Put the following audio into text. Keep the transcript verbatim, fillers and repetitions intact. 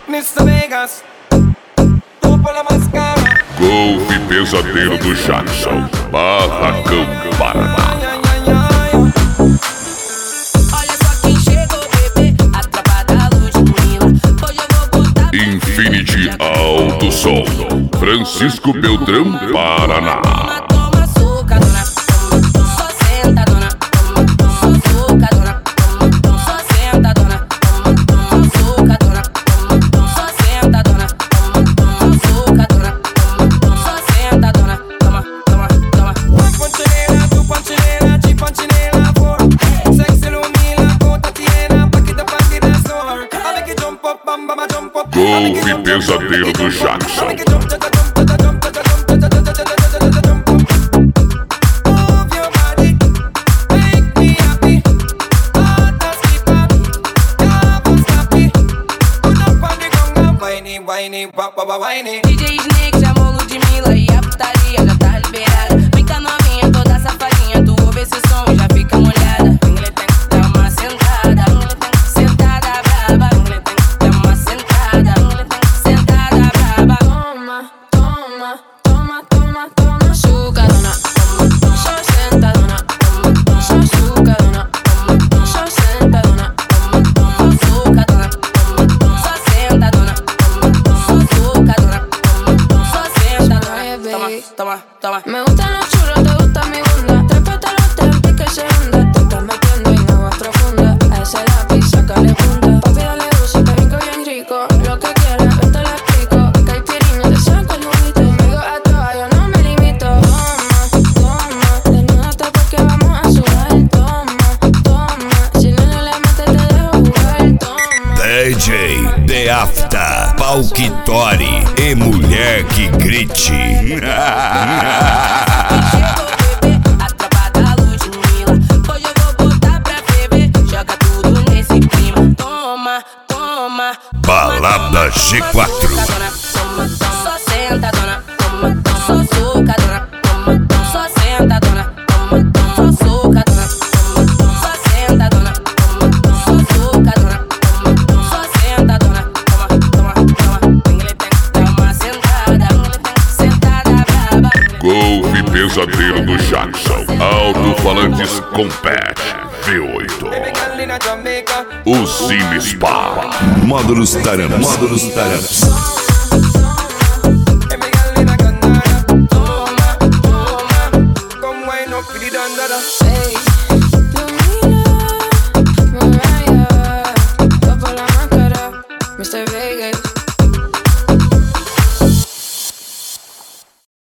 mister Vegas, topo la mascara. Golfe Pesadelo do Jackson, Barracão, Paraná. Olha só quem chegou, bebê, a tropa da Ludmilla. Hoje eu vou botar Infinity Alto Som, Francisco Beltrão, Paraná. Toma açúcar, dona, toma, só senta, dona, toma, só açúcar, dona, toma, só senta, dona, toma, toma açúcar, dona, toma, só senta, dona, toma, açúcar, dona, toma, só senta, dona, toma, toma, toma. Ponchinela, tu ponchinela, ti ponchinela for. Sexy Lumila, conta tiena, paquita paquita store. I make it jump up, bam bam, jump up. Golfe Pesadelo do Jackson. Whiny, wap, wap, whiny. D J Snake chamou Ludmilla e a putaria já tá liberada. Brinca novinha, toda safadinha, tu ouve esse som e já fica molhada. Ingletem, dá uma sentada, Ingletem, sentada braba. Ingletem, dá uma sentada, Ingletem, sentada braba. Toma, toma, toma, toma, toma. Açúcar, dona, toma, toma. Só senta, dona, toma, toma. Só açúcar, dona, toma, toma. Só senta, dona, toma, toma. Açúcar, dona, toma, toma. Só senta, dona. Toma, toma. Me gustan los churros, te gusta mi bunda. Trépate los tempos que se hunda. Te estás metiendo en aguas profundas. A ese lápiz, sácale punta. Papi, dale uso, te vinco bien rico. Lo que quieras, yo te lo explico. Caipirinha, te saco el juguito. Conmigo a toa, yo no me limito. Toma, toma, desnúdate porque vamos a sudar. Toma, toma, si no le metes te dejo jugar. Toma. D J The Afta, Palquitori e mulher que grite. Chegou, bebê, a tropa da Ludmilla. Hoje eu vou botar pra ferver. Joga tudo nesse clima. Toma, toma. Balada G quatro. Toma, toma, só senta, dona. Toma, toma, só açúcar, dona. Toma, toma, só senta, dona. Toma, toma, só açúcar, dona. Toma, toma, só senta, dona. Toma, toma, só açúcar, dona. Toma, toma, só senta, dona. Toma, toma, toma. Ingletem, dá uma sentada, Ingletem, sentada braba. Golfe Pesadelo do Jackson, Alto-Falantes Compact V oito. Girl in a Jamaica. O Cine Spa. Módulos Taranas. Módulos Taranas. Every girl in a Granada. Toma, toma. Come wine up with the dandada. Ey, Lumila, Mariah, topo la máscara, mister Vegas.